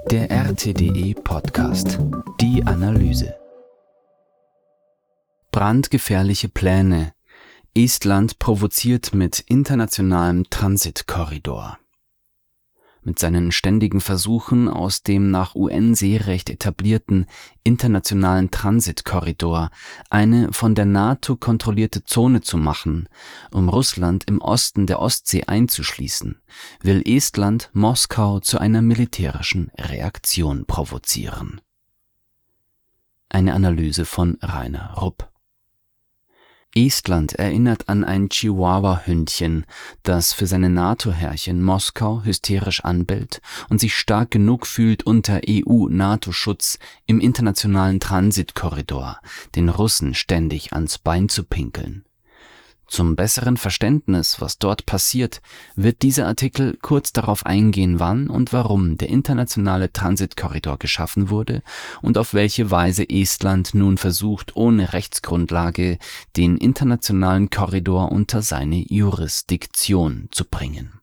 Der RTDE Podcast. Die Analyse. Brandgefährliche Pläne. Estland provoziert mit internationalem Transitkorridor. Mit seinen ständigen Versuchen, aus dem nach UN-Seerecht etablierten internationalen Transitkorridor eine von der NATO kontrollierte Zone zu machen, um Russland im Osten der Ostsee einzuschließen, will Estland Moskau zu einer militärischen Reaktion provozieren. Eine Analyse von Rainer Rupp. Estland erinnert an ein Chihuahua-Hündchen, das für seine NATO-Herrchen Moskau hysterisch anbellt und sich stark genug fühlt, unter EU-NATO-Schutz im internationalen Transitkorridor den Russen ständig ans Bein zu pinkeln. Zum besseren Verständnis, was dort passiert, wird dieser Artikel kurz darauf eingehen, wann und warum der internationale Transitkorridor geschaffen wurde und auf welche Weise Estland nun versucht, ohne Rechtsgrundlage den internationalen Korridor unter seine Jurisdiktion zu bringen.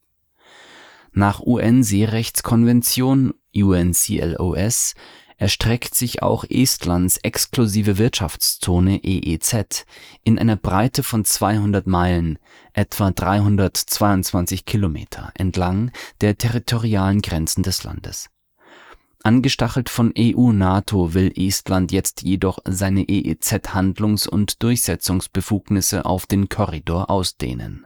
Nach UN-Seerechtskonvention UNCLOS erstreckt sich auch Estlands exklusive Wirtschaftszone EEZ in einer Breite von 200 Meilen, etwa 322 Kilometer, entlang der territorialen Grenzen des Landes. Angestachelt von EU-NATO will Estland jetzt jedoch seine EEZ-Handlungs- und Durchsetzungsbefugnisse auf den Korridor ausdehnen.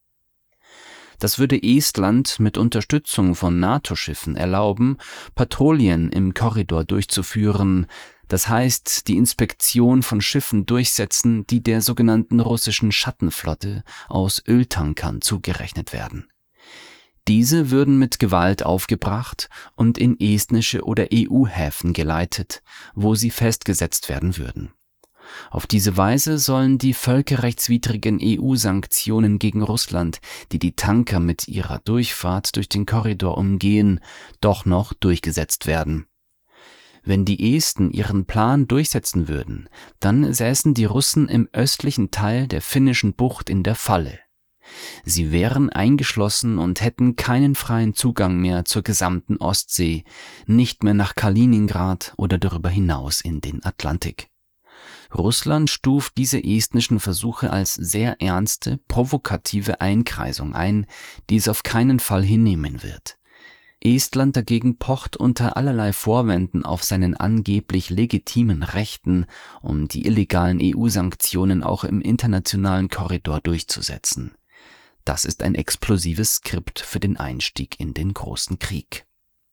Das würde Estland mit Unterstützung von NATO-Schiffen erlauben, Patrouillen im Korridor durchzuführen, das heißt die Inspektion von Schiffen durchsetzen, die der sogenannten russischen Schattenflotte aus Öltankern zugerechnet werden. Diese würden mit Gewalt aufgebracht und in estnische oder EU-Häfen geleitet, wo sie festgesetzt werden würden. Auf diese Weise sollen die völkerrechtswidrigen EU-Sanktionen gegen Russland, die die Tanker mit ihrer Durchfahrt durch den Korridor umgehen, doch noch durchgesetzt werden. Wenn die Esten ihren Plan durchsetzen würden, dann säßen die Russen im östlichen Teil der Finnischen Bucht in der Falle. Sie wären eingeschlossen und hätten keinen freien Zugang mehr zur gesamten Ostsee, nicht mehr nach Kaliningrad oder darüber hinaus in den Atlantik. Russland stuft diese estnischen Versuche als sehr ernste, provokative Einkreisung ein, die es auf keinen Fall hinnehmen wird. Estland dagegen pocht unter allerlei Vorwänden auf seinen angeblich legitimen Rechten, um die illegalen EU-Sanktionen auch im internationalen Korridor durchzusetzen. Das ist ein explosives Skript für den Einstieg in den großen Krieg.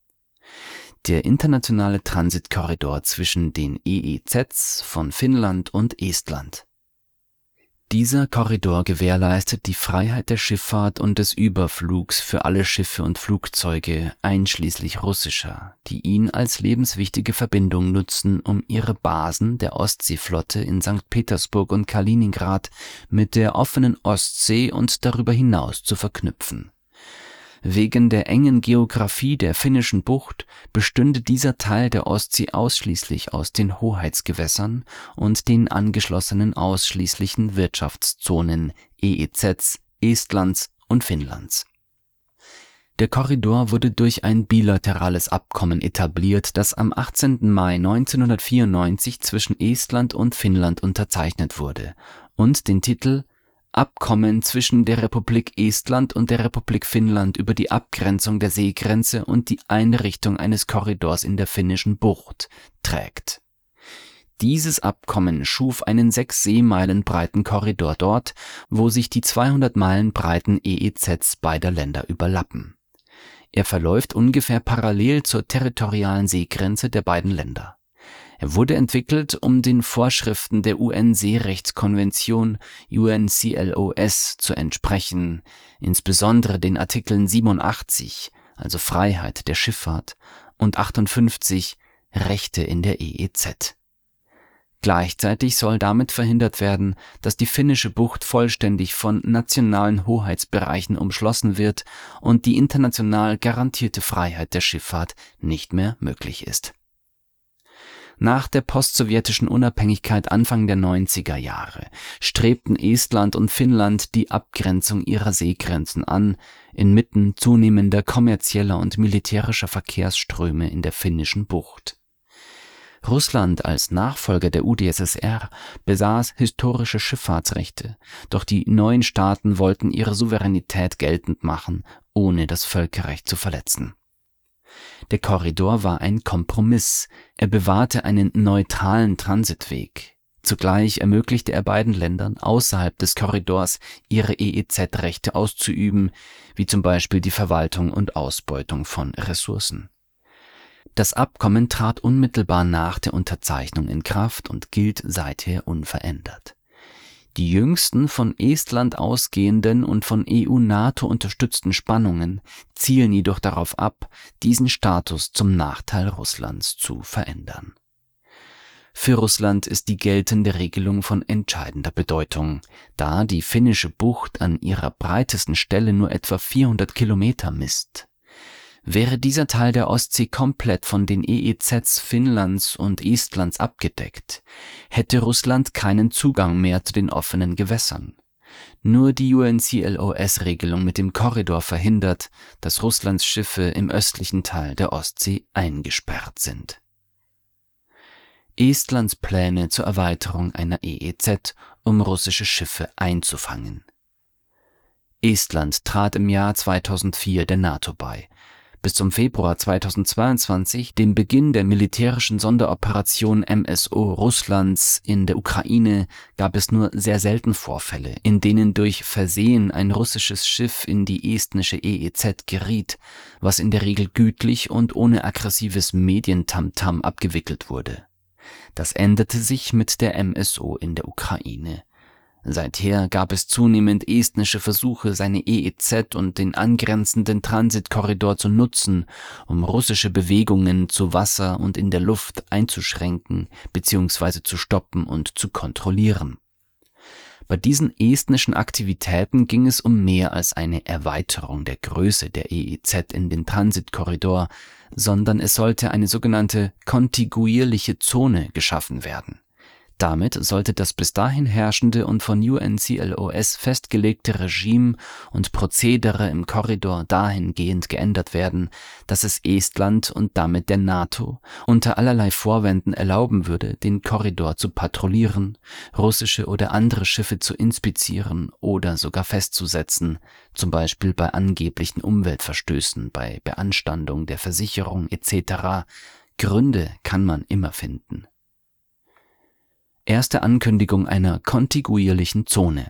Der internationale Transitkorridor zwischen den EEZs von Finnland und Estland. Dieser Korridor gewährleistet die Freiheit der Schifffahrt und des Überflugs für alle Schiffe und Flugzeuge, einschließlich russischer, die ihn als lebenswichtige Verbindung nutzen, um ihre Basen der Ostseeflotte in St. Petersburg und Kaliningrad mit der offenen Ostsee und darüber hinaus zu verknüpfen. Wegen der engen Geografie der Finnischen Bucht bestünde dieser Teil der Ostsee ausschließlich aus den Hoheitsgewässern und den angeschlossenen ausschließlichen Wirtschaftszonen EEZs, Estlands und Finnlands. Der Korridor wurde durch ein bilaterales Abkommen etabliert, das am 18. Mai 1994 zwischen Estland und Finnland unterzeichnet wurde und den Titel Abkommen zwischen der Republik Estland und der Republik Finnland über die Abgrenzung der Seegrenze und die Einrichtung eines Korridors in der Finnischen Bucht trägt. Dieses Abkommen schuf einen 6 Seemeilen breiten Korridor dort, wo sich die 200 Meilen breiten EEZs beider Länder überlappen. Er verläuft ungefähr parallel zur territorialen Seegrenze der beiden Länder. Er wurde entwickelt, um den Vorschriften der UN-Seerechtskonvention UNCLOS zu entsprechen, insbesondere den Artikeln 87, also Freiheit der Schifffahrt, und 58, Rechte in der EEZ. Gleichzeitig soll damit verhindert werden, dass die Finnische Bucht vollständig von nationalen Hoheitsbereichen umschlossen wird und die international garantierte Freiheit der Schifffahrt nicht mehr möglich ist. Nach der postsowjetischen Unabhängigkeit Anfang der 90er Jahre strebten Estland und Finnland die Abgrenzung ihrer Seegrenzen an, inmitten zunehmender kommerzieller und militärischer Verkehrsströme in der Finnischen Bucht. Russland als Nachfolger der UdSSR besaß historische Schifffahrtsrechte, doch die neuen Staaten wollten ihre Souveränität geltend machen, ohne das Völkerrecht zu verletzen. Der Korridor war ein Kompromiss, er bewahrte einen neutralen Transitweg. Zugleich ermöglichte er beiden Ländern außerhalb des Korridors ihre EEZ-Rechte auszuüben, wie zum Beispiel die Verwaltung und Ausbeutung von Ressourcen. Das Abkommen trat unmittelbar nach der Unterzeichnung in Kraft und gilt seither unverändert. Die jüngsten von Estland ausgehenden und von EU-NATO unterstützten Spannungen zielen jedoch darauf ab, diesen Status zum Nachteil Russlands zu verändern. Für Russland ist die geltende Regelung von entscheidender Bedeutung, da die Finnische Bucht an ihrer breitesten Stelle nur etwa 400 Kilometer misst. Wäre dieser Teil der Ostsee komplett von den EEZs Finnlands und Estlands abgedeckt, hätte Russland keinen Zugang mehr zu den offenen Gewässern. Nur die UNCLOS-Regelung mit dem Korridor verhindert, dass Russlands Schiffe im östlichen Teil der Ostsee eingesperrt sind. Estlands Pläne zur Erweiterung einer EEZ, um russische Schiffe einzufangen. Estland trat im Jahr 2004 der NATO bei. Bis zum Februar 2022, dem Beginn der militärischen Sonderoperation MSO Russlands in der Ukraine, gab es nur sehr selten Vorfälle, in denen durch Versehen ein russisches Schiff in die estnische EEZ geriet, was in der Regel gütlich und ohne aggressives Medientamtam abgewickelt wurde. Das änderte sich mit der MSO in der Ukraine. Seither gab es zunehmend estnische Versuche, seine EEZ und den angrenzenden Transitkorridor zu nutzen, um russische Bewegungen zu Wasser und in der Luft einzuschränken bzw. zu stoppen und zu kontrollieren. Bei diesen estnischen Aktivitäten ging es um mehr als eine Erweiterung der Größe der EEZ in den Transitkorridor, sondern es sollte eine sogenannte kontiguierliche Zone geschaffen werden. Damit sollte das bis dahin herrschende und von UNCLOS festgelegte Regime und Prozedere im Korridor dahingehend geändert werden, dass es Estland und damit der NATO unter allerlei Vorwänden erlauben würde, den Korridor zu patrouillieren, russische oder andere Schiffe zu inspizieren oder sogar festzusetzen, zum Beispiel bei angeblichen Umweltverstößen, bei Beanstandung der Versicherung etc. Gründe kann man immer finden. Erste Ankündigung einer kontiguierlichen Zone.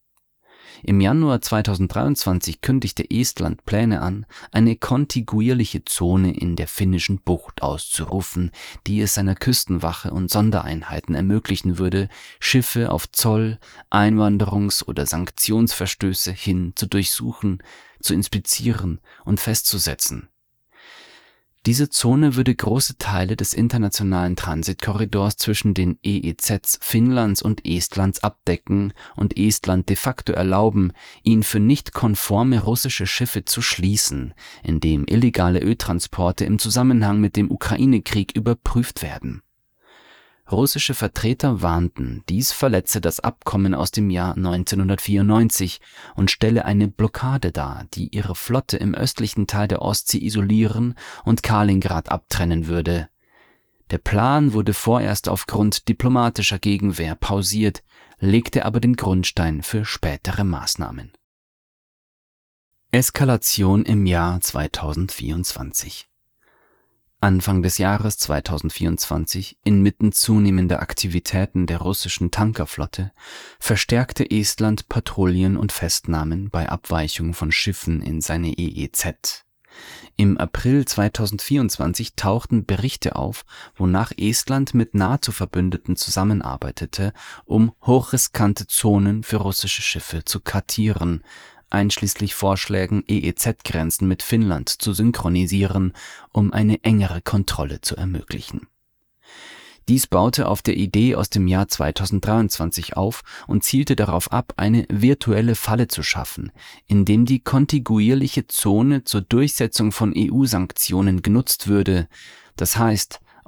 Im Januar 2023 kündigte Estland Pläne an, eine kontiguierliche Zone in der Finnischen Bucht auszurufen, die es seiner Küstenwache und Sondereinheiten ermöglichen würde, Schiffe auf Zoll-, Einwanderungs- oder Sanktionsverstöße hin zu durchsuchen, zu inspizieren und festzusetzen. Diese Zone würde große Teile des internationalen Transitkorridors zwischen den EEZs Finnlands und Estlands abdecken und Estland de facto erlauben, ihn für nicht konforme russische Schiffe zu schließen, indem illegale Öltransporte im Zusammenhang mit dem Ukraine-Krieg überprüft werden. Russische Vertreter warnten, dies verletze das Abkommen aus dem Jahr 1994 und stelle eine Blockade dar, die ihre Flotte im östlichen Teil der Ostsee isolieren und Kaliningrad abtrennen würde. Der Plan wurde vorerst aufgrund diplomatischer Gegenwehr pausiert, legte aber den Grundstein für spätere Maßnahmen. Eskalation im Jahr 2024. Anfang des Jahres 2024, inmitten zunehmender Aktivitäten der russischen Tankerflotte, verstärkte Estland Patrouillen und Festnahmen bei Abweichung von Schiffen in seine EEZ. Im April 2024 tauchten Berichte auf, wonach Estland mit NATO-Verbündeten zusammenarbeitete, um hochriskante Zonen für russische Schiffe zu kartieren, einschließlich Vorschlägen, EEZ-Grenzen mit Finnland zu synchronisieren, um eine engere Kontrolle zu ermöglichen. Dies baute auf der Idee aus dem Jahr 2023 auf und zielte darauf ab, eine virtuelle Falle zu schaffen, in dem die kontiguierliche Zone zur Durchsetzung von EU-Sanktionen genutzt würde, das heißt,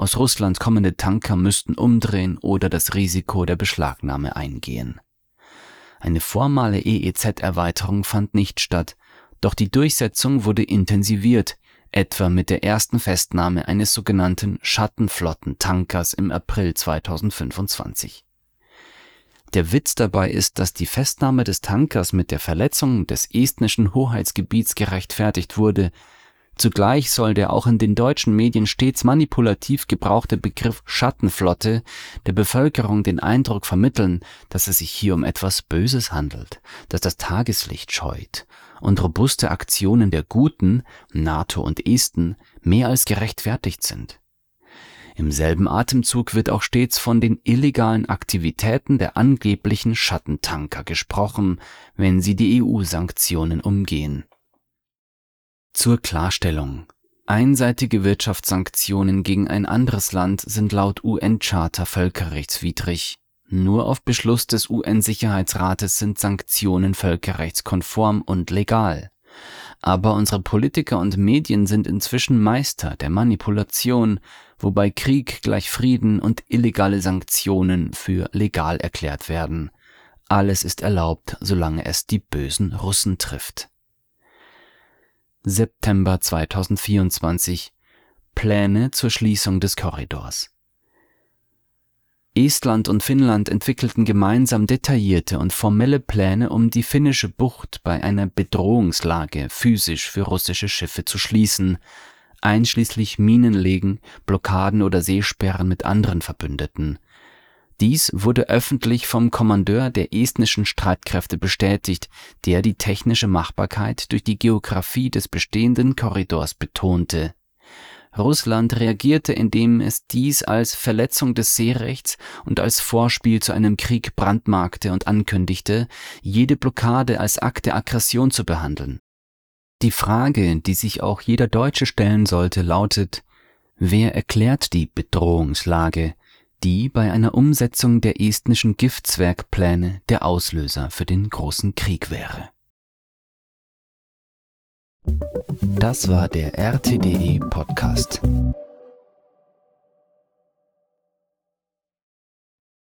Aus Russland kommende Tanker müssten umdrehen oder das Risiko der Beschlagnahme eingehen. Eine formale EEZ-Erweiterung fand nicht statt, doch die Durchsetzung wurde intensiviert, etwa mit der ersten Festnahme eines sogenannten Schattenflottentankers im April 2025. Der Witz dabei ist, dass die Festnahme des Tankers mit der Verletzung des estnischen Hoheitsgebiets gerechtfertigt wurde. Zugleich soll der auch in den deutschen Medien stets manipulativ gebrauchte Begriff Schattenflotte der Bevölkerung den Eindruck vermitteln, dass es sich hier um etwas Böses handelt, das das Tageslicht scheut und robuste Aktionen der Guten, NATO und Esten, mehr als gerechtfertigt sind. Im selben Atemzug wird auch stets von den illegalen Aktivitäten der angeblichen Schattentanker gesprochen, wenn sie die EU-Sanktionen umgehen. Zur Klarstellung: Einseitige Wirtschaftssanktionen gegen ein anderes Land sind laut UN-Charta völkerrechtswidrig. Nur auf Beschluss des UN-Sicherheitsrates sind Sanktionen völkerrechtskonform und legal. Aber unsere Politiker und Medien sind inzwischen Meister der Manipulation, wobei Krieg gleich Frieden und illegale Sanktionen für legal erklärt werden. Alles ist erlaubt, solange es die bösen Russen trifft. September 2024. Pläne zur Schließung des Korridors. Estland und Finnland entwickelten gemeinsam detaillierte und formelle Pläne, um die finnische Bucht bei einer Bedrohungslage physisch für russische Schiffe zu schließen, einschließlich Minenlegen, Blockaden oder Seesperren mit anderen Verbündeten. Dies wurde öffentlich vom Kommandeur der estnischen Streitkräfte bestätigt, der die technische Machbarkeit durch die Geografie des bestehenden Korridors betonte. Russland reagierte, indem es dies als Verletzung des Seerechts und als Vorspiel zu einem Krieg brandmarkte und ankündigte, jede Blockade als Akt der Aggression zu behandeln. Die Frage, die sich auch jeder Deutsche stellen sollte, lautet: Wer erklärt die Bedrohungslage, die bei einer Umsetzung der estnischen Giftzwergpläne der Auslöser für den großen Krieg wäre? Das war der RTDE Podcast.